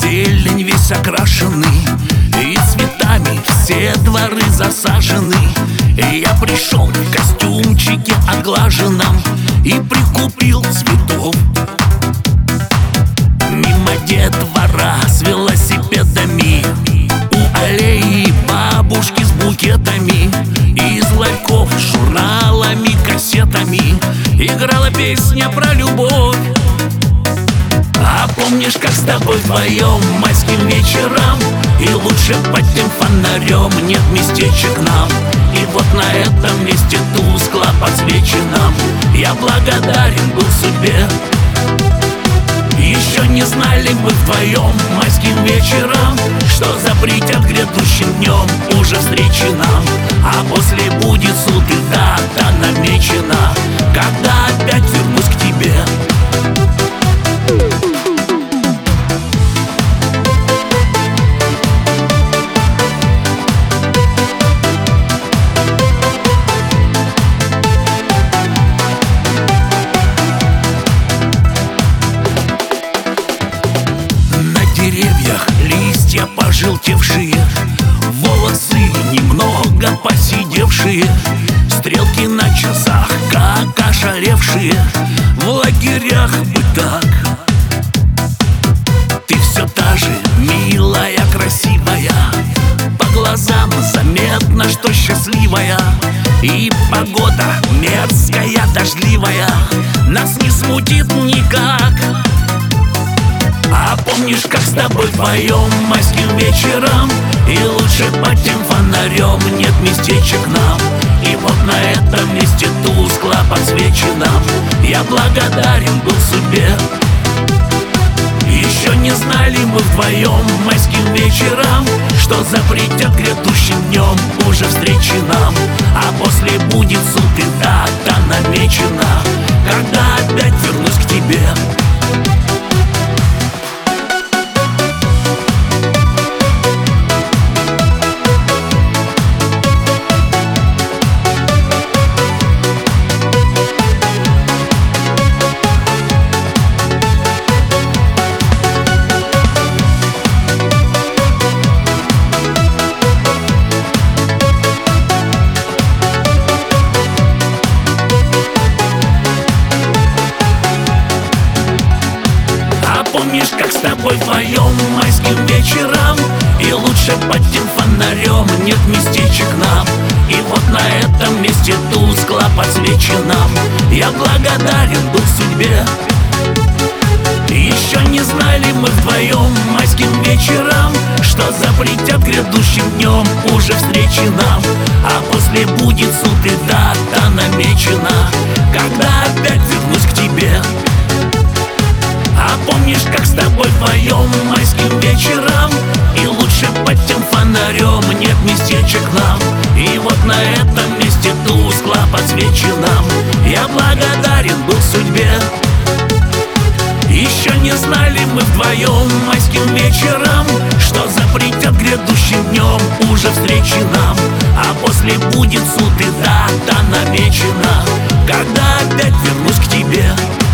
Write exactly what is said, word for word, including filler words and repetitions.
зелень весь окрашенный, и цветами все дворы засажены. И я пришел в костюмчике оглаженном и прикупил цветов. Мимо детвора с велосипедами, у аллеи бабушки с букетами, из ларьков с журналами, кассетами играла песня про любовь. А помнишь, как с тобой вдвоем майским вечером, и лучше под тем фонарем нет местечек нам. И вот на этом месте тускло подсвеченном я благодарен был судьбе. Еще не знали мы вдвоем майским вечером, что запретят грядущим днем уже встречи нам. А после будет суд и дата намечена, когда опять вернусь к тебе. Деревьях листья пожелтевшие, волосы немного поседевшие, стрелки на часах как ошалевшие. В лагерях бы так. Ты все та же милая, красивая, по глазам заметно, что счастливая. И погода мерзкая, дождливая нас не смутит никак. А помнишь, как с тобой вдвоем майским вечером, и лучше под тем фонарем нет местечек нам. И вот на этом месте тускло подсвеченном я благодарен был судьбе. Еще не знали мы вдвоем майским вечером, что запретят грядущим днем уже встречи нам. А после будет суд и дата намечена, когда опять вернусь к тебе. Помнишь, как с тобой вдвоем майским вечером, и лучше под тем фонарем нет местечек нам. И вот на этом месте тускло подсвеченном я благодарен был судьбе. Еще не знали мы вдвоем майским вечером, что запретят грядущим днем уже встречи нам. А после будет суд и дата намечена, когда опять вернусь к тебе. А помнишь, как с тобой вдвоем майским вечером, и лучше под тем фонарем нет местечек нам. И вот на этом месте тускло подсвеченном я благодарен был судьбе. Еще не знали мы вдвоем майским вечером, что запретят грядущим днем уже встречи нам. А после будет суд и дата намечена, когда опять вернусь к тебе.